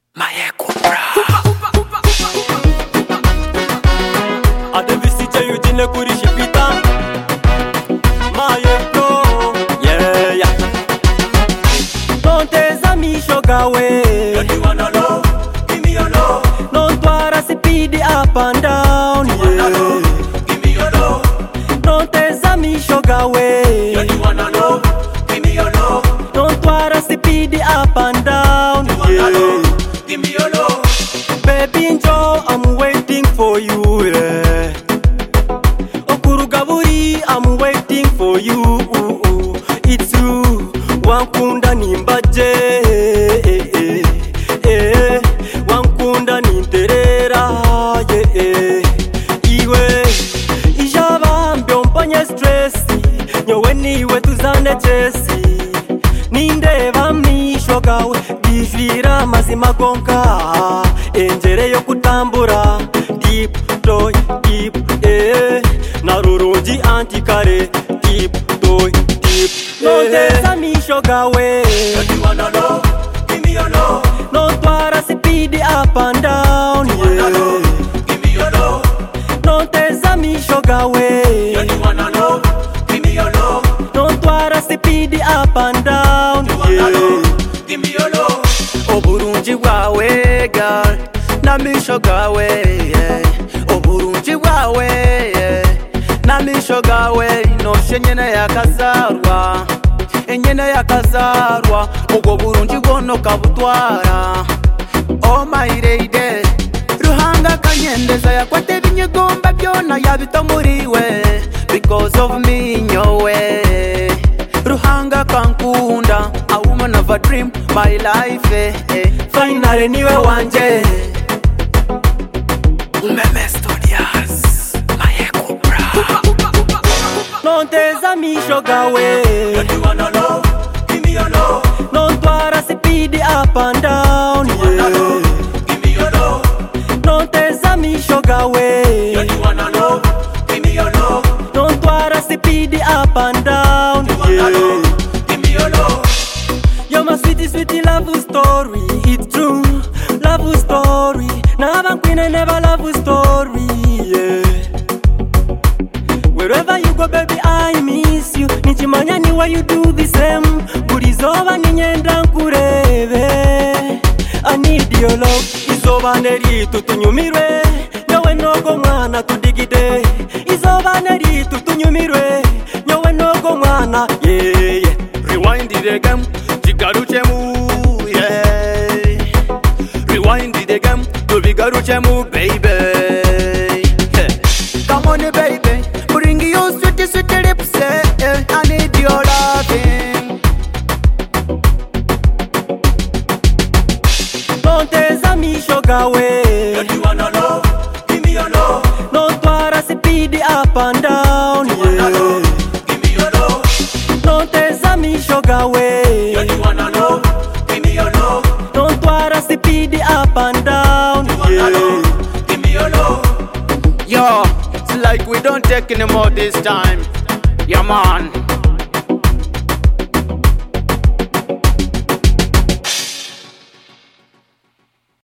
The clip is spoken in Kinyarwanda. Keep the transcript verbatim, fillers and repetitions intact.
Mayeko bra Adevisiche yutine kurishipita Mayeko Yeah yeah Don't tes shoga we Don't you wanna know? Give me your love. Non twara si pidi up and down Yeah Give me your love. Don't tes shoga we Don't you wanna know? Give me your love. Non twara si pidi up and down Yeah Give me your love. Baby Joe, I'm waiting for you, yeah. Okurugaburi, I'm waiting for you. It's you, wankunda nimbaje, wankunda ninterera, yeah. Iwe, ijaba mbyompanye stress, nyowe niwe tuzane chesi. Nindeba mishogawe, bijwira mazima gonka. Enjere yo kutambura deep toy deep eh narurungi antikare deep toy deep no tesa mishoga we Don't you wanna know? Give me your love. no twara speed up and down yeah Give me your love. no tesa mishoga we Don't you wanna know? Give me your love. no twara speed up and down yeah Give me your love. oburungi bwawe girl namisho gawe yeah. Oburungi bwawe yeah. namisho gawe inoshe nyene yakazarwa enyene yakazarwa ubwo burungi bwono kabutwara oh my lady ruhanga kanyendeza yakwate binyegomba byona yabita muriwe because of me nyowe ruhanga kankunda a woman of a dream my life eh, eh. Finally niwe wanje Umeme Studios. Mayeko bra non tesa mishoga we Don't you wanna know? Give me your love. non twara speed up and down yeah Give me your love. non tesa mishoga we Don't you wanna know? Give me your love. non twara speed up and down yeah Give me your love. you're my sweetie sweetie love story it's true love story never queen and never love story yeah wherever you go baby I miss you nichimanya ni why you do the same burizoba ninyenda nkurebe I need your love izoba neri tutunyumirwe nyowe nogo mwana tudigide izoba neri tutunyumirwe nyowe nogo mwana yeah yeah rewind the game jigaruchemu yeah rewind the game tubigaruchemu baby yeah. Come on baby bring your sweet sweet lips yeah. I need your loving don't tesa mishoga we Don't you wanna know? Give me your love. no twara speed up and down yeah Give me your love. don't tesa mishoga we Don't you wanna know? Give me your love. don't twara speed up and down yeah Give me your love. yo it's like we don't take anymore this time yeah man